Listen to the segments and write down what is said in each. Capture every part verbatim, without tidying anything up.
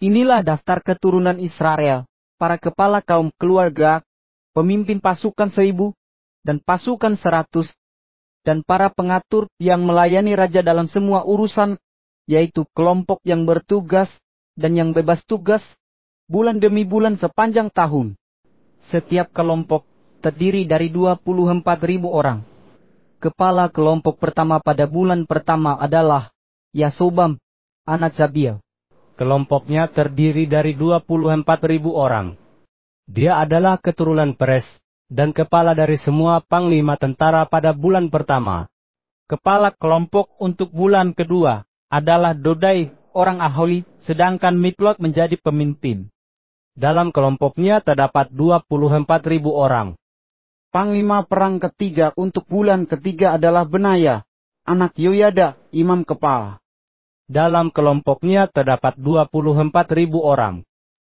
Inilah daftar keturunan Israel, para kepala kaum keluarga, pemimpin pasukan seribu, dan pasukan seratus, dan para pengatur yang melayani raja dalam semua urusan, yaitu kelompok yang bertugas dan yang bebas tugas, bulan demi bulan sepanjang tahun. Setiap kelompok terdiri dari dua puluh empat ribu orang. Kepala kelompok pertama pada bulan pertama adalah Yasobam, anak Zabiel. Kelompoknya terdiri dari dua puluh empat ribu orang. Dia adalah keturunan Peres, dan kepala dari semua panglima tentara pada bulan pertama. Kepala kelompok untuk bulan kedua adalah Dodai, orang Aholi, sedangkan Miklot menjadi pemimpin. Dalam kelompoknya terdapat dua puluh empat ribu orang. Panglima perang ketiga untuk bulan ketiga adalah Benaya, anak Yoyada, imam kepala. Dalam kelompoknya terdapat dua puluh empat ribu orang.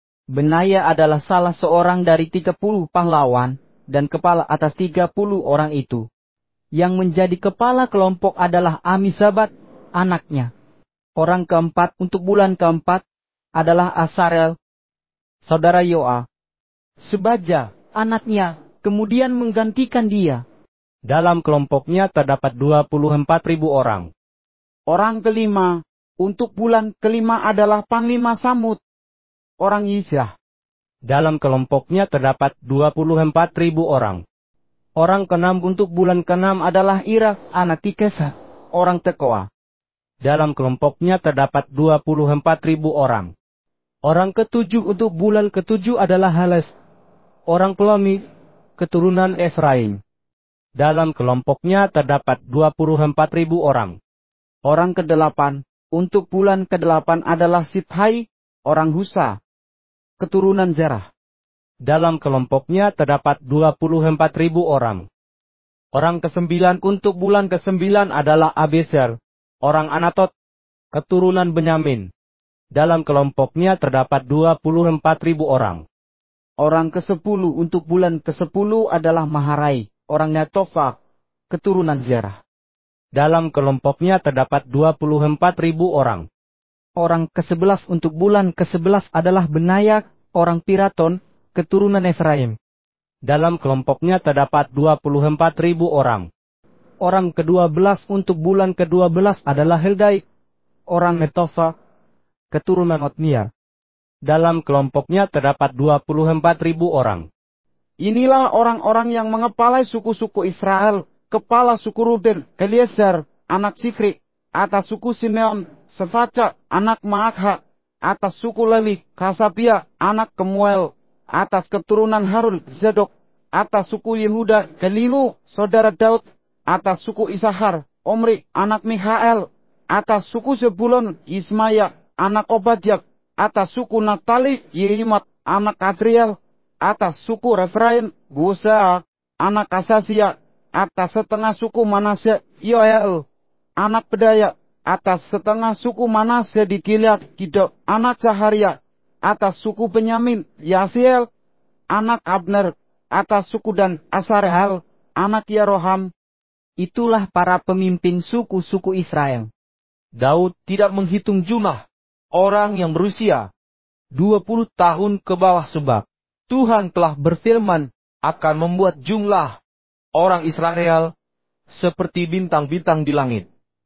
Benaya adalah salah seorang dari tiga puluh pahlawan, dan kepala atas tiga puluh orang itu. Yang menjadi kepala kelompok adalah Amisabat, anaknya. Orang keempat untuk bulan keempat adalah Asarel, saudara Yoa. Sebaja, anaknya, kemudian menggantikan dia. Dalam kelompoknya terdapat dua puluh empat ribu orang. Orang kelima untuk bulan kelima adalah Panglima Samud, orang Yisyah. Dalam kelompoknya terdapat dua puluh empat ribu orang. Orang keenam untuk bulan keenam adalah Ira, anak Tikesa, orang Tekoa. Dalam kelompoknya terdapat dua puluh empat ribu orang. Orang ketujuh untuk bulan ketujuh adalah Hales, orang Pelomi, keturunan Efraim. Dalam kelompoknya terdapat dua puluh empat ribu orang. Orang kedelapan untuk bulan kedelapan adalah Sithai, orang Husa, keturunan Zerah. Dalam kelompoknya terdapat dua puluh empat ribu orang. Orang kesembilan untuk bulan kesembilan adalah Abeser, orang Anatot, keturunan Benyamin. Dalam kelompoknya terdapat dua puluh empat ribu orang. Orang kesepuluh untuk bulan kesepuluh adalah Maharai, orang Netofa, keturunan Zerah. Dalam kelompoknya terdapat dua puluh empat ribu orang. Orang kesebelas untuk bulan kesebelas adalah Benaya, orang Piraton, keturunan Efraim. Dalam kelompoknya terdapat dua puluh empat ribu orang. Orang kedua belas untuk bulan kedua belas adalah Heldai, orang Netofa, keturunan Otniel. Dalam kelompoknya terdapat dua puluh empat ribu orang. Inilah orang-orang yang mengepalai suku-suku Israel, kepala suku Ruben, Eliezer, anak Sikri, atas suku Simeon, Sefaca, anak Maakha, atas suku Lewi, Kasabia, anak Kemuel, atas keturunan Harun, Zadok, atas suku Yehuda, Kelilu, saudara Daud, atas suku Isahar, Omri, anak Mikhael, atas suku Zebulon, Ismaya, anak Obadyak, atas suku Naftali, Yerimat, anak Adriel, atas suku Refraim, Gusa, anak Asasia, atas setengah suku Manase, Yoel, anak Pedaya, atas setengah suku Manase di Gilead, Gido, anak Zaharia, atas suku Benyamin, Yasiel, anak Abner, atas suku Dan, Asarehal, anak Yeroham. Itulah para pemimpin suku-suku Israel. Daud tidak menghitung jumlah orang yang berusia dua puluh tahun ke bawah sebab Tuhan telah berfirman akan membuat jumlah orang Israel seperti bintang-bintang di langit.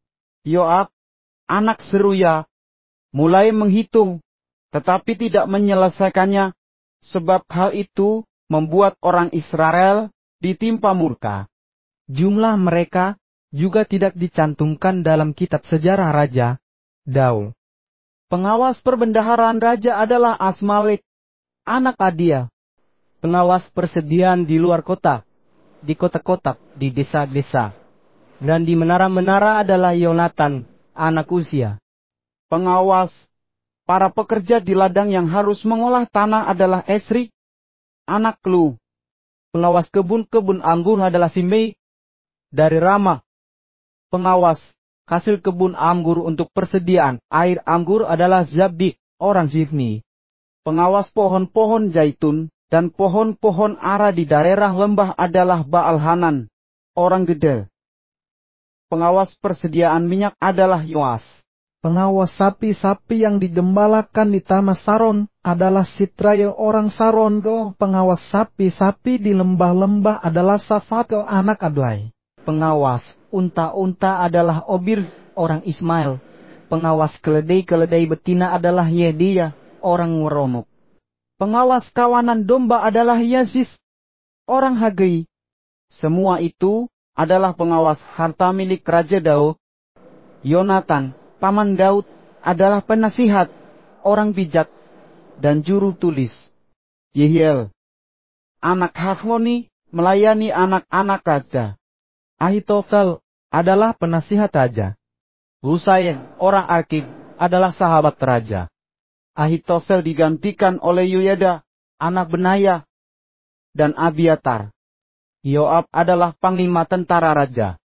Yoab, anak Seruya, mulai menghitung, tetapi tidak menyelesaikannya, sebab hal itu membuat orang Israel ditimpa murka. Jumlah mereka juga tidak dicantumkan dalam kitab sejarah Raja Daud. Pengawas perbendaharaan raja adalah Asmawet, anak Adia. Pengawas persediaan di luar kota, di kota-kota, di desa-desa, dan di menara-menara adalah Yonatan, anak Usia. Pengawas para pekerja di ladang yang harus mengolah tanah adalah Esri, anak Lu. Pengawas kebun-kebun anggur adalah Simei dari Rama. Pengawas hasil kebun anggur untuk persediaan air anggur adalah Zabdi, orang Zifni. Pengawas pohon-pohon zaitun dan pohon-pohon ara di daerah lembah adalah Baal Hanan, orang Gede. Pengawas persediaan minyak adalah Yoas. Pengawas sapi-sapi yang digembalakan di tanah Saron adalah Sitrael orang Saron. Go. Pengawas sapi-sapi di lembah-lembah adalah Safatel anak Adlai. Pengawas unta-unta adalah Obir orang Ismail. Pengawas keledai-keledai betina adalah Yedia orang Weromuk. Pengawas kawanan domba adalah Yazis orang Hagei. Semua itu adalah pengawas harta milik Raja Daud. Yonatan paman Daud adalah penasihat, orang bijak, dan juru tulis. Yehiel, anak Hafmoni, melayani anak-anak raja. Ahitofel adalah penasihat raja. Husai, orang Arkib, adalah sahabat raja. Ahitofel digantikan oleh Yoyada, anak Benaya, dan Abiatar. Yoab adalah panglima tentara raja.